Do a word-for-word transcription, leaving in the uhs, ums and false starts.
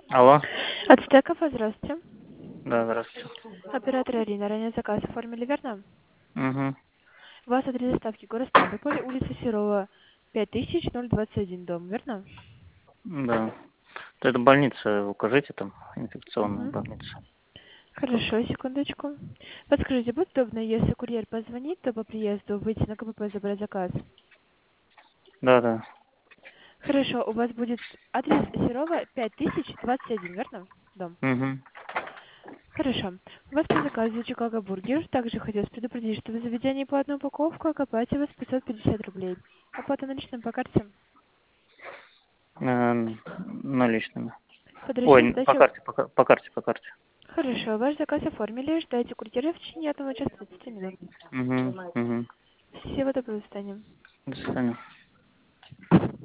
Алло. Ацтеков, здравствуйте. Да, здравствуйте. Оператор Арина, ранее заказ оформили, верно? Угу. У вас адрес доставки город Ставрополь, улица Серова, пять тысяч двадцать один, дом, верно? Да. Это больница, укажите там, инфекционная Угу. больница. Хорошо, секундочку. Подскажите, будет удобно, если курьер позвонит, то по приезду выйти на КПП забрать заказ? Да, да. Хорошо, у вас будет адрес Серова, пять тысяч двадцать один, верно? Дом. Угу. Хорошо. У вас по заказу Чикаго Бургер. Также хотелось предупредить, что в заведении по одной упаковку окупаете вас пятьсот пятьдесят рублей. Оплата наличным по карте. Э, наличными. Под расчет Ой, по сдачи. карте, по, кар- по карте, по карте. Хорошо, ваш заказ оформили. Ждайте курьера в течение одного часа тридцати минут. Угу. Угу. Всего доброго, до свидания. До свидания.